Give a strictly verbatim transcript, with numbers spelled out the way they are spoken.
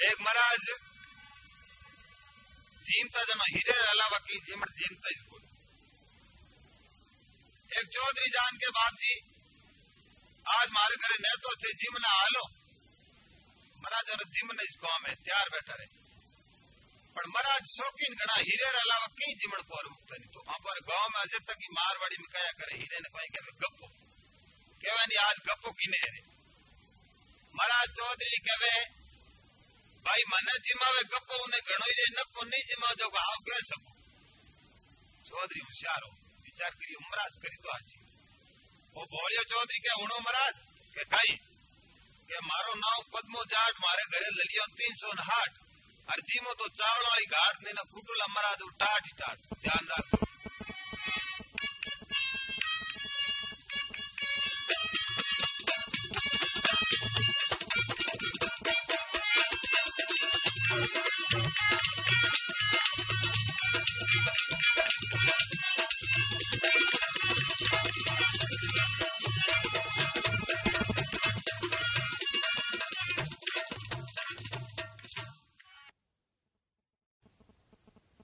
एक महाराज जीमता जनो हीरे अलावा की जीमट जीमता इसको एक चौधरी जान के बाप जी आज मारे घरे न तो थे जिमना आलो महाराज और जिमन इस गांव में तैयार बैठा रहे पर महाराज शौकीन घना हीरे अलावा कई जिमण को रुकता नहीं तो वहां पर गांव में अजय तक मारवाड़ी में कया करे हीरे ने कोई कहे गप्पो कहवा नहीं आज गप्पो की ने महाराज चौधरी कहे भाई मने जिमावे गप्पो उन्हें घणो ही नपो नहीं जिमा जो हाव कह सको चौधरी होशियार हो विचार करी महाराज करी तो आज वो बोलियो चौधरी के उनो महाराज के भाई के मारो नाव पद्मो जाट मारे घरे ललियो तीन सौ हाट और जीमो तो चावल वाली घाट ने कुटुला महाराज टाट ही टाट ध्यान रखो